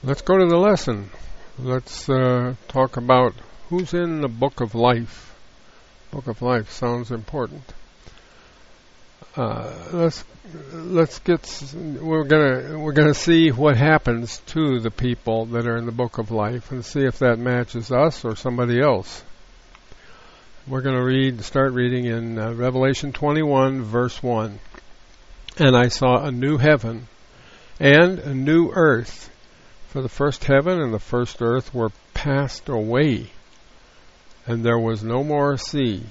Let's go to the lesson. Let's talk about who's in the Book of Life. Book of Life sounds important. We're gonna see what happens to the people that are in the Book of Life and see if that matches us or somebody else. We're gonna start reading in Revelation 21, verse 1. And I saw a new heaven and a new earth, for the first heaven and the first earth were passed away, and there was no more sea.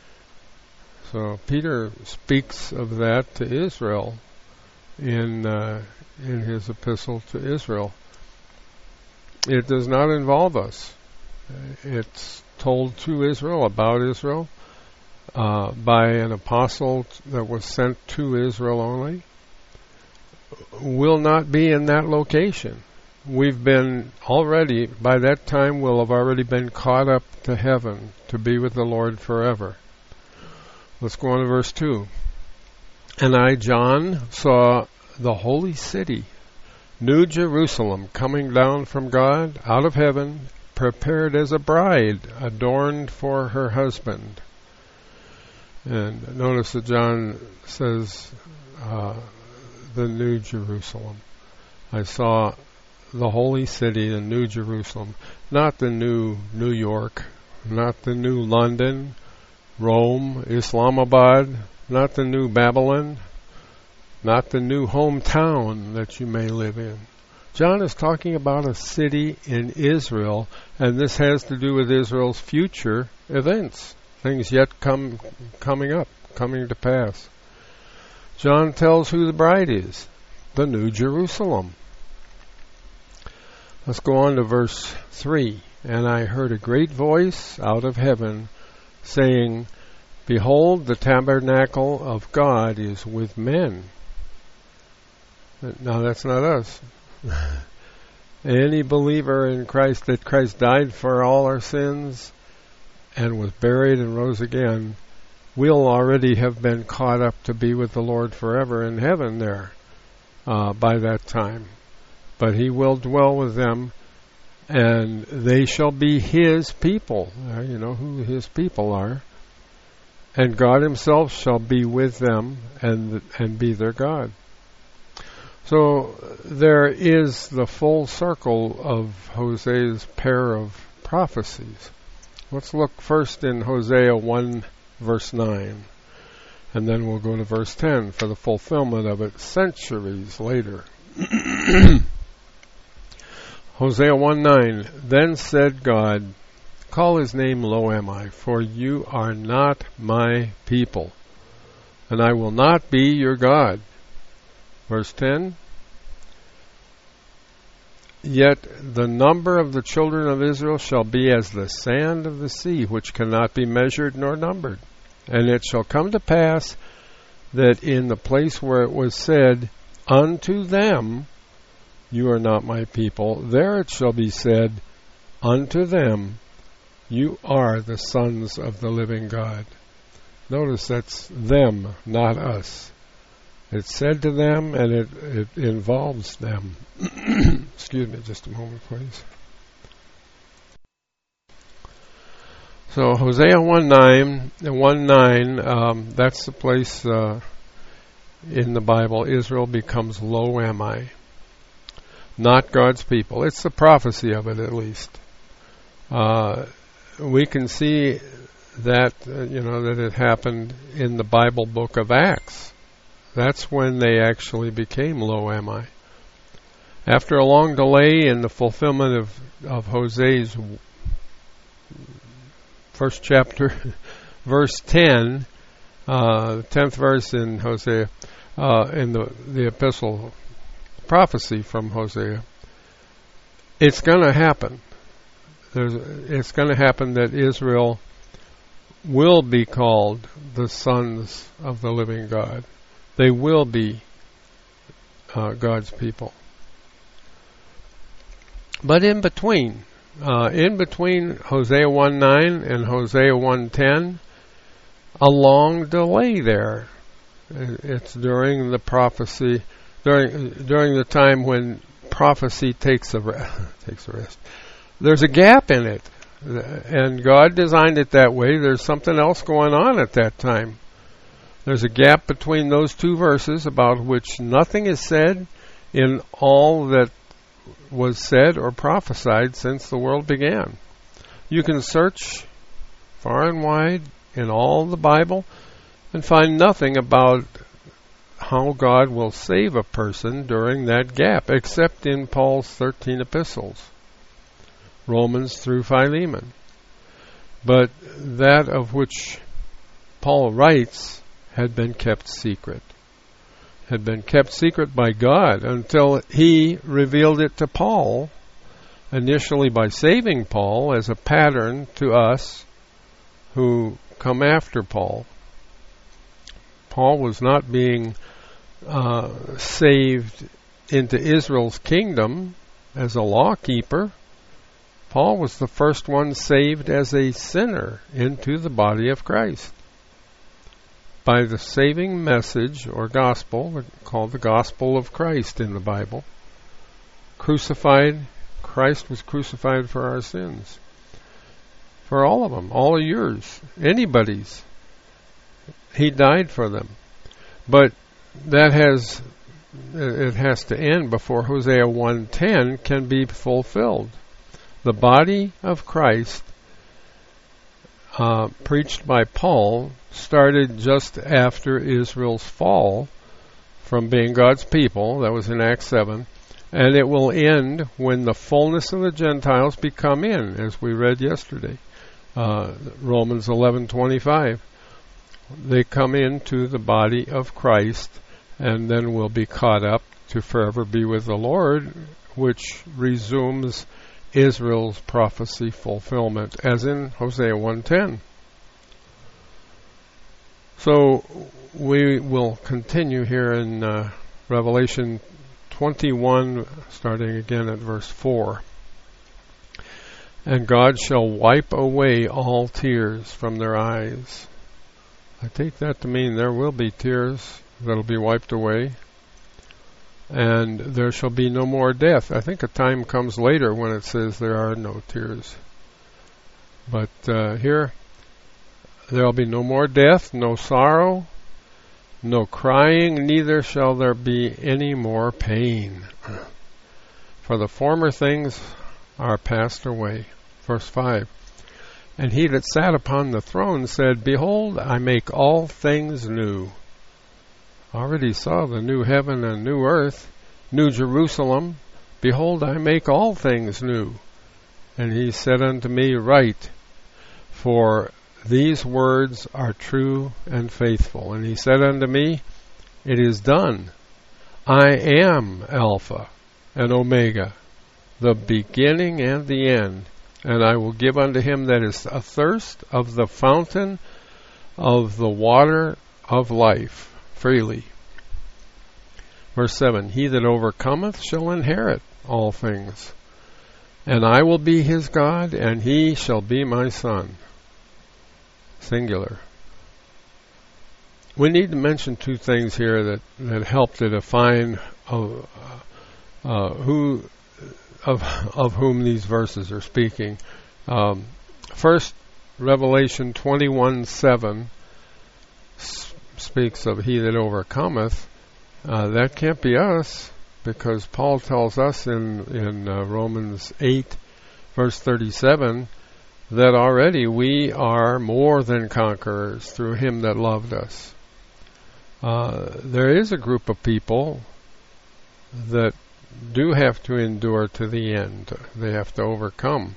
So Peter speaks of that to Israel in his epistle to Israel. It does not involve us. It's told to Israel, about Israel, by an apostle that was sent to Israel only. Will not be in that location. We've been already, by that time we'll have already been caught up to heaven to be with the Lord forever. Let's go on to verse 2. And I, John, saw the holy city, New Jerusalem, coming down from God out of heaven, prepared as a bride, adorned for her husband. And notice that John says the New Jerusalem. I saw the holy city, the New Jerusalem, not the new New York, not the new London, Rome, Islamabad, not the new Babylon, not the new hometown that you may live in. John is talking about a city in Israel, and this has to do with Israel's future events, things yet coming to pass. John tells who the bride is, the New Jerusalem. Let's go on to verse 3. And I heard a great voice out of heaven saying, Behold, the tabernacle of God is with men. Now that's not us. Any believer in Christ, that Christ died for all our sins and was buried and rose again, we'll already have been caught up to be with the Lord forever in heaven there by that time. But he will dwell with them, and they shall be his people. You know who his people are. And God himself shall be with them and be their God. So there is the full circle of Hosea's pair of prophecies. Let's look first in Hosea 1, verse 9. And then we'll go to verse 10 for the fulfillment of it centuries later. Hosea 1:9. Then said God, Call his name Lo-Ammi, for you are not my people, and I will not be your God. Verse 10. Yet the number of the children of Israel shall be as the sand of the sea, which cannot be measured nor numbered. And it shall come to pass that in the place where it was said, Unto them, you are not my people, there it shall be said, Unto them, you are the sons of the living God. Notice that's them, not us. It's said to them, and it involves them. Excuse me just a moment, please. So Hosea 1:9, that's the place in the Bible Israel becomes Lo-Ammi, not God's people. It's the prophecy of it, at least. We can see that that it happened in the Bible book of Acts. That's when they actually became Lo-Ammi. After a long delay in the fulfillment of Hosea's first chapter, verse 10, 10th verse in Hosea, in the epistle prophecy from Hosea, it's going to happen. It's going to happen that Israel will be called the sons of the living God. They will be God's people. But in between Hosea 1:9 and Hosea 1:10, a long delay there. It's during the prophecy, during the time when prophecy takes a rest. There's a gap in it, and God designed it that way. There's something else going on at that time. There's a gap between those two verses about which nothing is said in all that was said or prophesied since the world began. You can search far and wide in all the Bible and find nothing about how God will save a person during that gap, except in Paul's 13 epistles, Romans through Philemon. But that of which Paul writes had been kept secret. Had been kept secret by God until he revealed it to Paul, initially by saving Paul as a pattern to us who come after Paul. Paul was not being saved into Israel's kingdom as a law keeper. Paul was the first one saved as a sinner into the body of Christ by the saving message or gospel called the gospel of Christ in the Bible. Crucified, Christ was crucified for our sins. For all of them, all of yours, anybody's. He died for them. But it has to end before Hosea 1:10 can be fulfilled. The body of Christ, preached by Paul, started just after Israel's fall from being God's people. That was in Acts 7. And it will end when the fullness of the Gentiles become in, as we read yesterday. Romans 11:25. They come into the body of Christ and then will be caught up to forever be with the Lord, which resumes Israel's prophecy fulfillment, as in Hosea 1:10. So we will continue here in Revelation 21, starting again at verse 4. And God shall wipe away all tears from their eyes. I take that to mean there will be tears that'll be wiped away. And there shall be no more death. I think a time comes later when it says there are no tears. But here, there will be no more death, no sorrow, no crying, neither shall there be any more pain. For the former things are passed away. Verse 5. And he that sat upon the throne said, Behold, I make all things new. Already saw the new heaven and new earth, new Jerusalem. Behold, I make all things new. And he said unto me, Write, for these words are true and faithful. And he said unto me, It is done. I am Alpha and Omega, the beginning and the end. And I will give unto him that is athirst of the fountain of the water of life freely. Verse 7, He that overcometh shall inherit all things, and I will be his God, and he shall be my son. Singular. We need to mention two things here that help to define who of whom these verses are speaking. First, Revelation 21:7 speaks of he that overcometh. That can't be us, because Paul tells us in Romans 8, verse 37, that already we are more than conquerors through him that loved us. There is a group of people that do have to endure to the end. They have to overcome.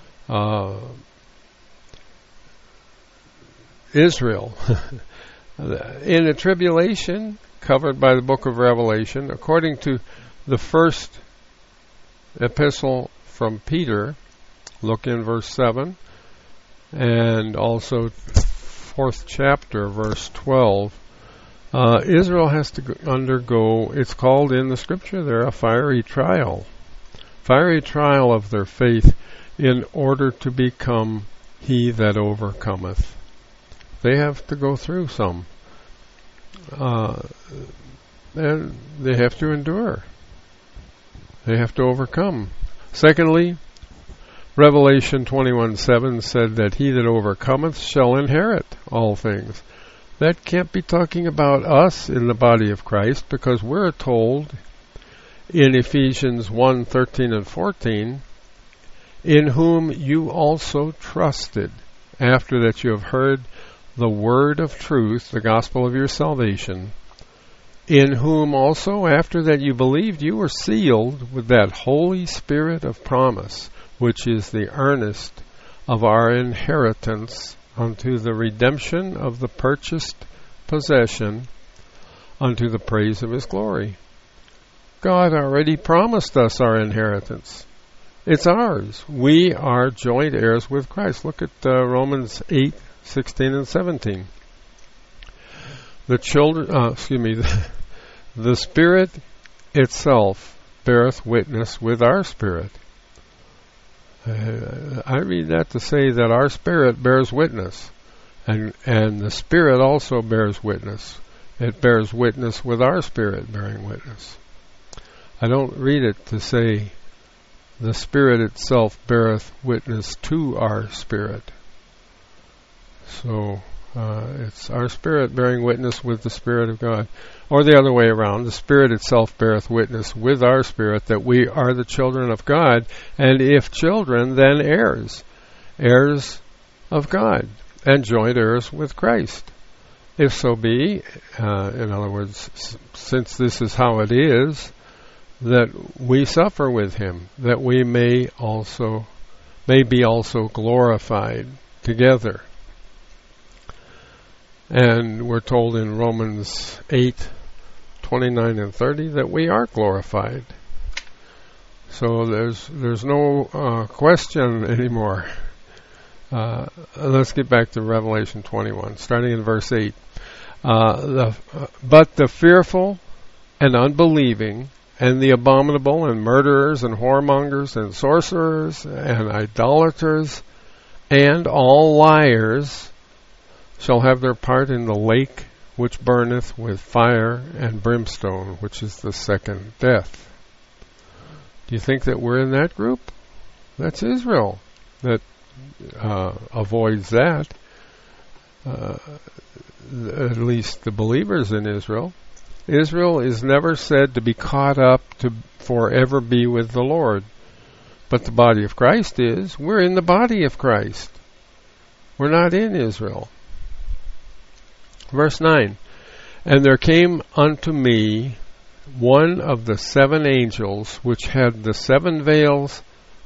Israel. In a tribulation covered by the book of Revelation, according to the first epistle from Peter, look in verse 7, and also 4th chapter, verse 12, Israel has to undergo, it's called in the scripture there, a fiery trial of their faith in order to become he that overcometh. They have to go through some. And they have to endure. They have to overcome. Secondly, Revelation 21:7 said that he that overcometh shall inherit all things. That can't be talking about us in the body of Christ, because we're told in Ephesians 1:13 and 14, in whom you also trusted, after that you have heard the word of truth, the gospel of your salvation, in whom also, after that you believed, you were sealed with that Holy Spirit of promise, which is the earnest of our inheritance unto the redemption of the purchased possession, unto the praise of his glory. God already promised us our inheritance. It's ours. We are joint heirs with Christ. Look at Romans 8:16 and 17. The Spirit itself beareth witness with our spirit. I read that to say that our spirit bears witness, and the Spirit also bears witness. It bears witness with our spirit bearing witness. I don't read it to say the Spirit itself beareth witness to our spirit. So it's our spirit bearing witness with the Spirit of God. Or the other way around, the Spirit itself beareth witness with our spirit that we are the children of God, and if children, then heirs, heirs of God, and joint heirs with Christ. If so be, in other words, since this is how it is, that we suffer with him, that we may be also glorified together. And we're told in Romans 8:29 and 30 that we are glorified. So there's no question anymore. Let's get back to Revelation 21, starting in verse 8. But the fearful and unbelieving, and the abominable, and murderers, and whoremongers, and sorcerers, and idolaters, and all liars shall have their part in the lake which burneth with fire and brimstone, which is the second death. Do you think that we're in that group? That's Israel that avoids that. At least the believers in Israel. Israel is never said to be caught up to forever be with the Lord. But the body of Christ is. We're in the body of Christ. We're not in Israel. Verse 9, and there came unto me one of the 7 angels which had the 7 vials,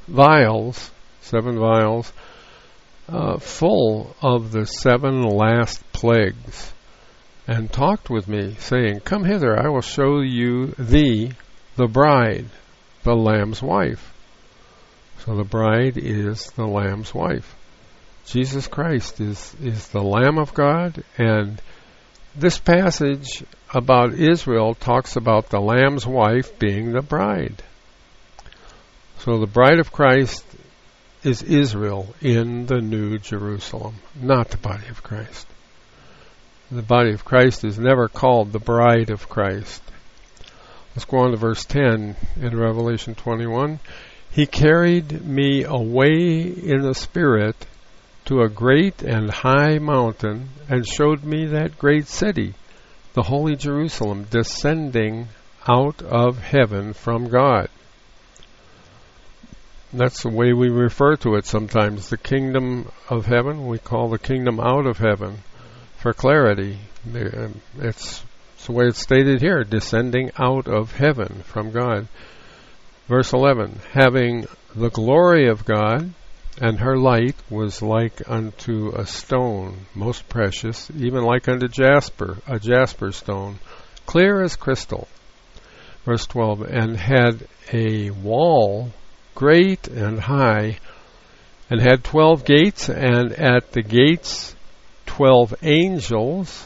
full of the 7 last plagues, and talked with me, saying, Come hither, I will show you thee, the bride, the Lamb's wife. So the bride is the Lamb's wife. Jesus Christ is the Lamb of God, and this passage about Israel talks about the Lamb's wife being the bride. So the bride of Christ is Israel in the New Jerusalem, not the body of Christ. The body of Christ is never called the bride of Christ. Let's go on to verse 10 in Revelation 21. He carried me away in the Spirit to a great and high mountain, and showed me that great city, the holy Jerusalem, descending out of heaven from God. That's the way we refer to it sometimes. The kingdom of heaven, we call the kingdom out of heaven for clarity. It's the way it's stated here, descending out of heaven from God. Verse 11, having the glory of God, and her light was like unto a stone, most precious, even like unto jasper, a jasper stone, clear as crystal. Verse 12, and had a wall great and high, and had 12 gates, and at the gates 12 angels.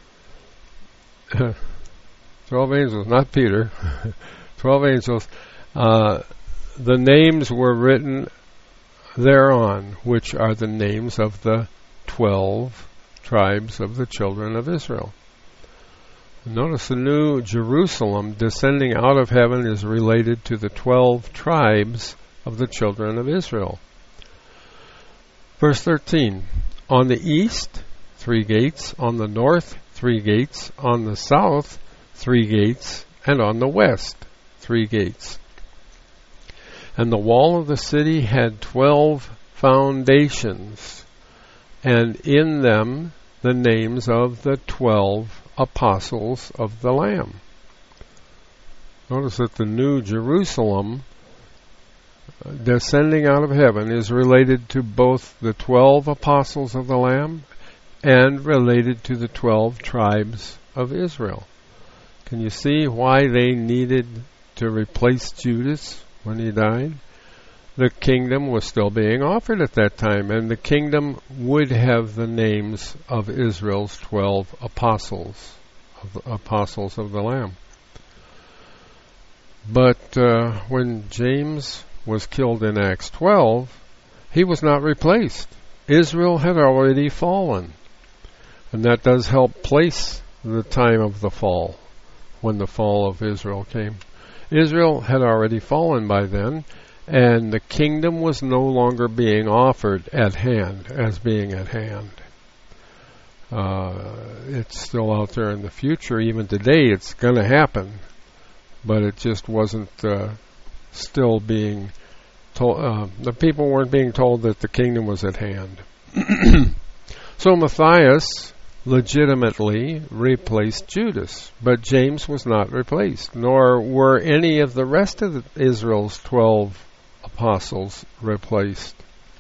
12 angels, not Peter. 12 angels. The names were written thereon, which are the names of the 12 tribes of the children of Israel. Notice the New Jerusalem descending out of heaven is related to the 12 tribes of the children of Israel. Verse 13, on the east, 3 gates, on the north, 3 gates, on the south, 3 gates, and on the west, 3 gates. And the wall of the city had 12 foundations, and in them the names of the 12 apostles of the Lamb. Notice that the New Jerusalem descending out of heaven is related to both the 12 apostles of the Lamb and related to the 12 tribes of Israel. Can you see why they needed to replace Judas when he died? The kingdom was still being offered at that time, and the kingdom would have the names of Israel's 12 apostles of the Lamb. But when James was killed in Acts 12, he was not replaced. Israel had already fallen. And that does help place the time of the fall, when the fall of Israel came. Israel had already fallen by then, and the kingdom was no longer being offered at hand, as being at hand. It's still out there in the future. Even today it's going to happen, but it just wasn't still being told. The people weren't being told that the kingdom was at hand. So Matthias legitimately replaced Judas, but James was not replaced, nor were any of the rest of Israel's 12 apostles replaced.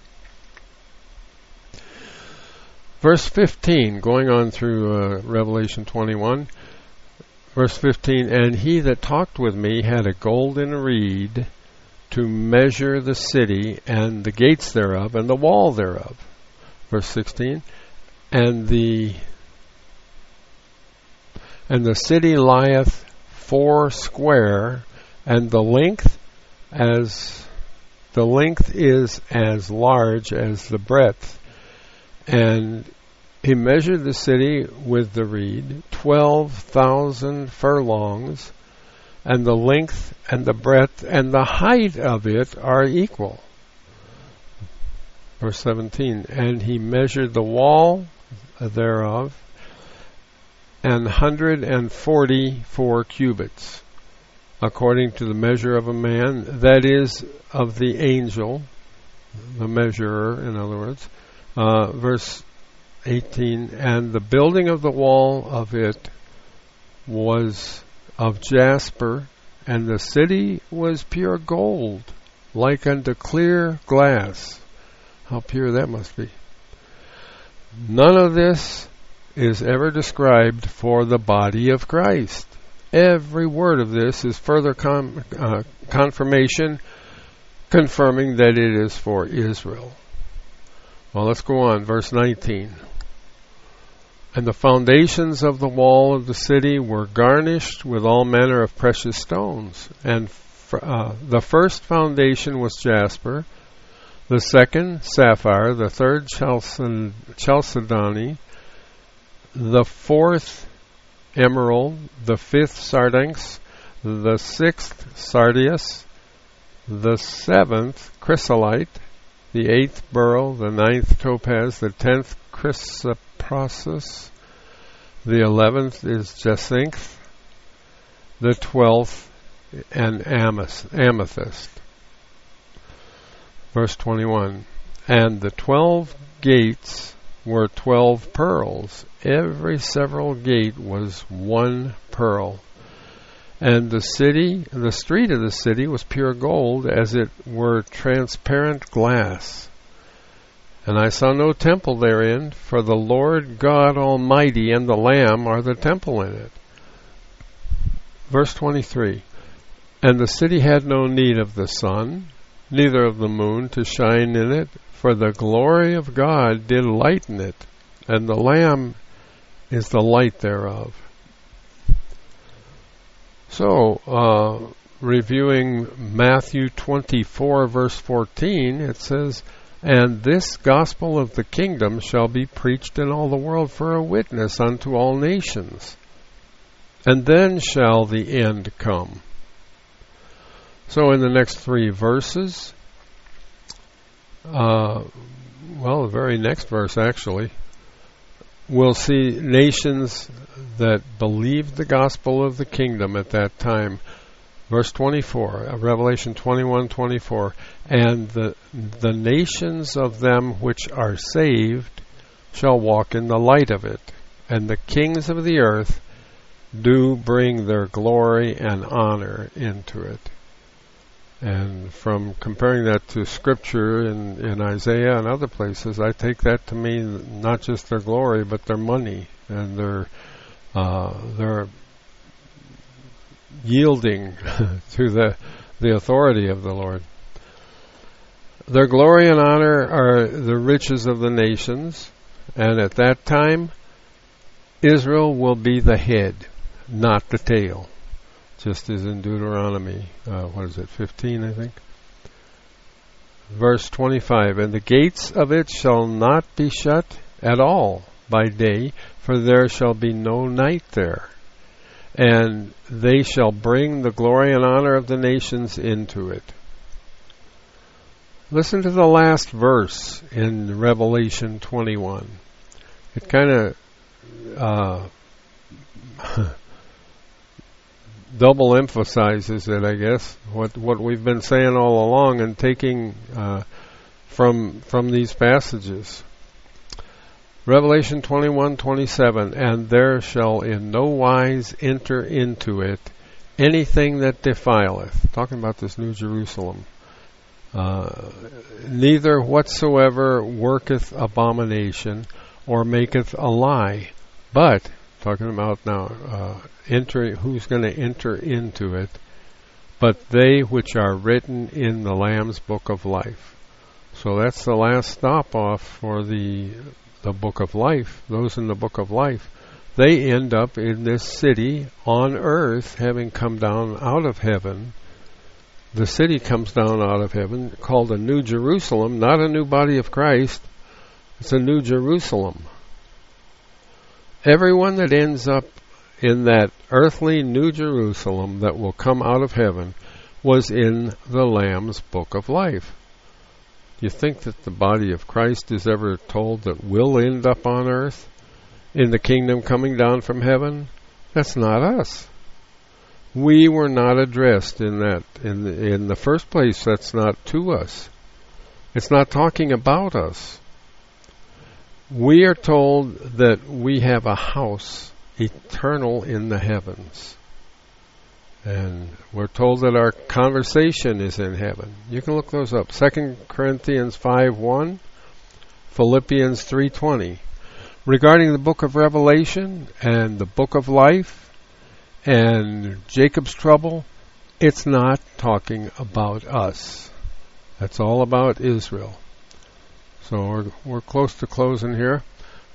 Verse 15, going on through Revelation 21, verse 15, and he that talked with me had a golden reed to measure the city and the gates thereof and the wall thereof. Verse 16, and the city lieth 4 square, and the length is as large as the breadth. And he measured the city with the reed, 12,000 furlongs, and the length and the breadth and the height of it are equal. Verse 17, and he measured the wall thereof 144 cubits, according to the measure of a man, that is, of the angel, the measurer, in other words. Verse 18, and the building of the wall of it was of jasper, and the city was pure gold, like unto clear glass. How pure that must be. None of this is ever described for the body of Christ. Every word of this is further confirmation, confirming that it is for Israel. Well, let's go on. Verse 19. And the foundations of the wall of the city were garnished with all manner of precious stones. And the first foundation was jasper, the second sapphire, the third chalcedony, the fourth emerald, the fifth sardonyx, the sixth sardius, the seventh chrysolite, the 8th beryl, the 9th topaz, the 10th chrysoprasus, the 11th is jacinth, the 12th an amethyst. Verse 21, and the 12 gates were 12 pearls. Every several gate was 1 pearl. And the street of the city was pure gold, as it were transparent glass. And I saw no temple therein, for the Lord God Almighty and the Lamb are the temple in it. Verse 23, and the city had no need of the sun, neither of the moon to shine in it, for the glory of God did lighten it, and the Lamb is the light thereof. So, reviewing Matthew 24, verse 14, it says, and this gospel of the kingdom shall be preached in all the world for a witness unto all nations, and then shall the end come. So in the next 3 verses, the very next verse actually, we'll see nations that believed the gospel of the kingdom at that time. Verse 24, Revelation 21:24, and the nations of them which are saved shall walk in the light of it, and the kings of the earth do bring their glory and honor into it. And from comparing that to Scripture in Isaiah and other places, I take that to mean not just their glory, but their money and their yielding to the authority of the Lord. Their glory and honor are the riches of the nations, and at that time, Israel will be the head, not the tail. Just as in Deuteronomy, 15, I think? Verse 25, and the gates of it shall not be shut at all by day, for there shall be no night there. And they shall bring the glory and honor of the nations into it. Listen to the last verse in Revelation 21. It kind of double emphasizes it, I guess, what we've been saying all along and taking from these passages. Revelation 21:27, and there shall in no wise enter into it anything that defileth. Talking about this New Jerusalem. Neither whatsoever worketh abomination or maketh a lie, but, talking about now, who's going to enter into it, but they which are written in the Lamb's book of life. So that's the last stop off for the book of life. Those in the book of life, they end up in this city on earth, having come down out of heaven. The city comes down out of heaven, called a New Jerusalem, not a new body of Christ. It's a New Jerusalem. Everyone that ends up in that earthly New Jerusalem that will come out of heaven was in the Lamb's book of life. Do you think that the body of Christ is ever told that we'll end up on earth in the kingdom coming down from heaven? That's not us. We were not addressed in that. In the first place, that's not to us. It's not talking about us. We are told that we have a house eternal in the heavens. And we're told that our conversation is in heaven. You can look those up. 2 Corinthians 5:1, Philippians 3:20. Regarding the book of Revelation and the book of life and Jacob's trouble, it's not talking about us. That's all about Israel. So we're close to closing here.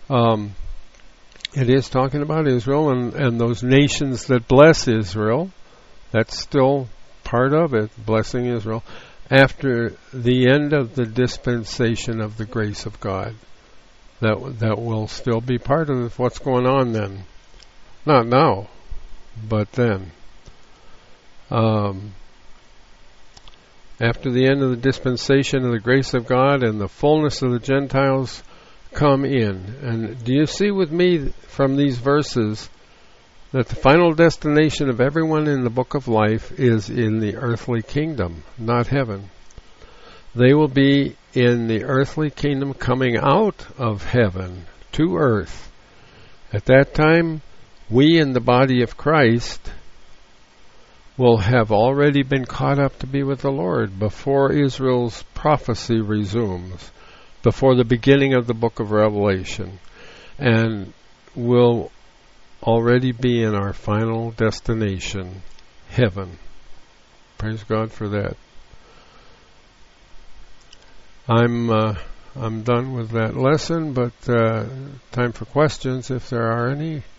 It is talking about Israel and those nations that bless Israel. That's still part of it, blessing Israel, after the end of the dispensation of the grace of God. That will still be part of what's going on then. Not now, but then. After the end of the dispensation of the grace of God and the fullness of the Gentiles come in. And do you see with me from these verses that the final destination of everyone in the book of life is in the earthly kingdom, not heaven? They will be in the earthly kingdom coming out of heaven to earth. At that time, we in the body of Christ will have already been caught up to be with the Lord before Israel's prophecy resumes, before the beginning of the book of Revelation, and will already be in our final destination, heaven. Praise God for that. I'm done with that lesson, but time for questions if there are any.